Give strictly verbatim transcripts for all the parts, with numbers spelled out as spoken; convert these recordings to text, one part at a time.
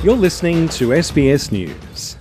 You're listening to S B S News.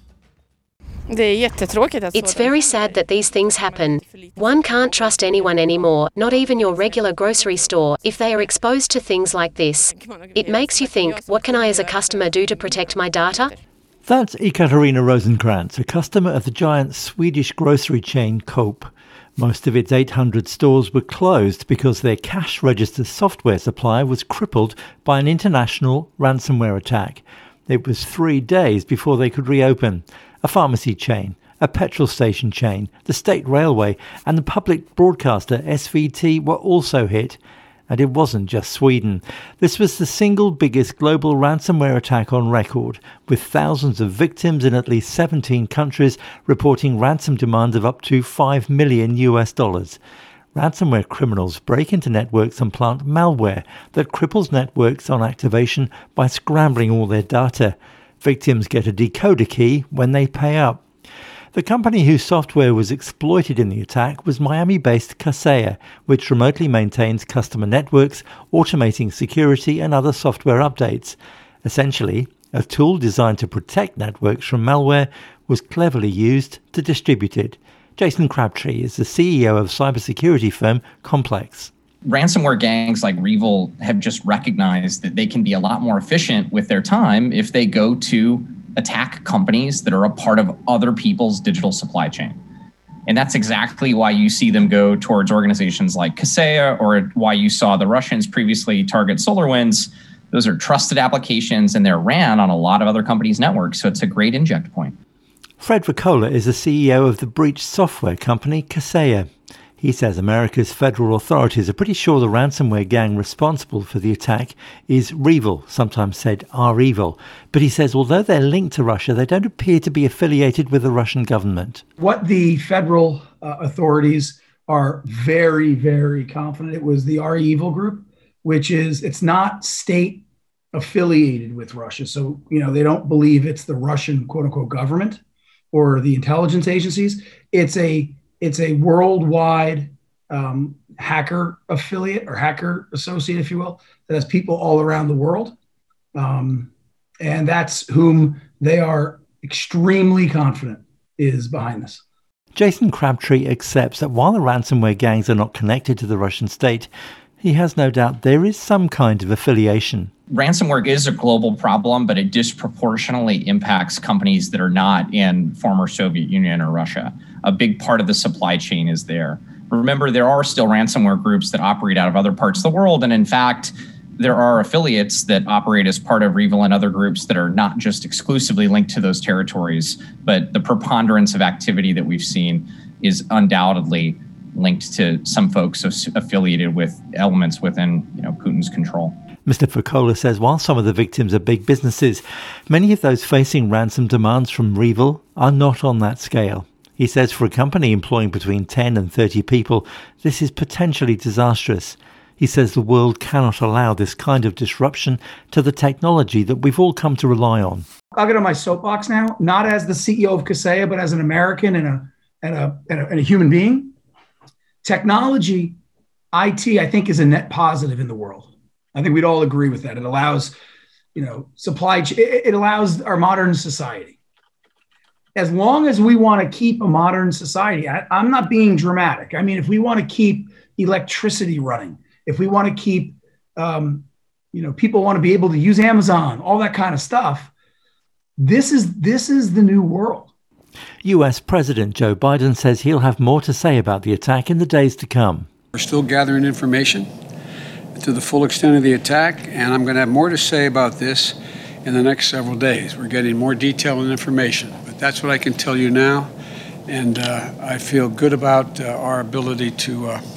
It's very sad that these things happen. One can't trust anyone anymore, not even your regular grocery store, if they are exposed to things like this. It makes you think, what can I as a customer do to protect my data? That's Ekaterina Rosenkrantz, a customer of the giant Swedish grocery chain Coop. Most of its eight hundred stores were closed because their cash register software supply was crippled by an international ransomware attack. It was three days before they could reopen. A pharmacy chain, a petrol station chain, the state railway and the public broadcaster S V T were also hit. And it wasn't just Sweden. This was the single biggest global ransomware attack on record, with thousands of victims in at least seventeen countries reporting ransom demands of up to five million US dollars. Ransomware criminals break into networks and plant malware that cripples networks on activation by scrambling all their data. Victims get a decoder key when they pay up. The company whose software was exploited in the attack was Miami-based Kaseya, which remotely maintains customer networks, automating security and other software updates. Essentially, a tool designed to protect networks from malware was cleverly used to distribute it. Jason Crabtree is the C E O of cybersecurity firm Complex. Ransomware gangs like REvil have just recognized that they can be a lot more efficient with their time if they go to attack companies that are a part of other people's digital supply chain. And that's exactly why you see them go towards organizations like Kaseya, or why you saw the Russians previously target SolarWinds. Those are trusted applications and they're ran on a lot of other companies' networks. So it's a great inject point. Fred Vacola is the C E O of the breached software company Kaseya. He says America's federal authorities are pretty sure the ransomware gang responsible for the attack is REvil, sometimes said REvil. But he says although they're linked to Russia, they don't appear to be affiliated with the Russian government. What the federal uh, authorities are very, very confident it was the REvil group, which is, it's not state affiliated with Russia. So, you know, they don't believe it's the Russian quote unquote government or the intelligence agencies. It's a It's a worldwide um, hacker affiliate or hacker associate, if you will, that has people all around the world. Um, and that's whom they are extremely confident is behind this. Jason Crabtree accepts that while the ransomware gangs are not connected to the Russian state, he has no doubt there is some kind of affiliation. Ransomware is a global problem, but it disproportionately impacts companies that are not in former Soviet Union or Russia. A big part of the supply chain is there. Remember, there are still ransomware groups that operate out of other parts of the world. And in fact, there are affiliates that operate as part of REvil and other groups that are not just exclusively linked to those territories, but the preponderance of activity that we've seen is undoubtedly linked to some folks affiliated with elements within, you know, Putin's control. Mister Vacola says while some of the victims are big businesses, many of those facing ransom demands from REvil are not on that scale. He says for a company employing between ten and thirty people, this is potentially disastrous. He says the world cannot allow this kind of disruption to the technology that we've all come to rely on. I'll get on my soapbox now, not as the C E O of Kaseya, but as an American and a, and a, and a, and a human being. Technology, I T, I think, is a net positive in the world. I think we'd all agree with that. It allows, you know, supply, ch- it allows our modern society. As long as we want to keep a modern society, I, I'm not being dramatic. I mean, if we want to keep electricity running, if we want to keep, um, you know, people want to be able to use Amazon, all that kind of stuff, this is this is the new world. U S President Joe Biden says he'll have more to say about the attack in the days to come. We're still gathering information to the full extent of the attack, and I'm going to have more to say about this in the next several days. We're getting more detail and information, but that's what I can tell you now, and uh, I feel good about uh, our ability to uh,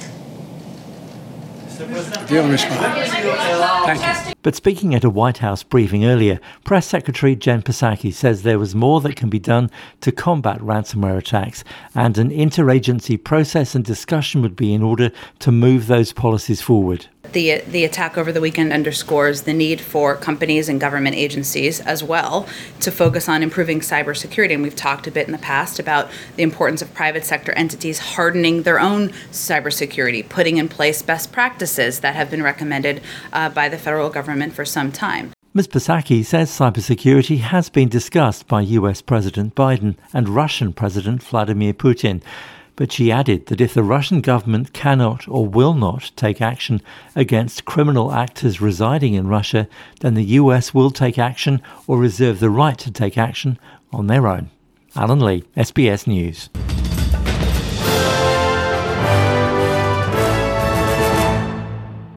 deal and respond. Thank you. But speaking at a White House briefing earlier, Press Secretary Jen Psaki says there was more that can be done to combat ransomware attacks, and an interagency process and discussion would be in order to move those policies forward. The the attack over the weekend underscores the need for companies and government agencies as well to focus on improving cybersecurity. And we've talked a bit in the past about the importance of private sector entities hardening their own cybersecurity, putting in place best practices that have been recommended uh, by the federal government for some time. Miz Psaki says cybersecurity has been discussed by U S President Biden and Russian President Vladimir Putin. But she added that if the Russian government cannot or will not take action against criminal actors residing in Russia, then the U S will take action or reserve the right to take action on their own. Alan Lee, S B S News.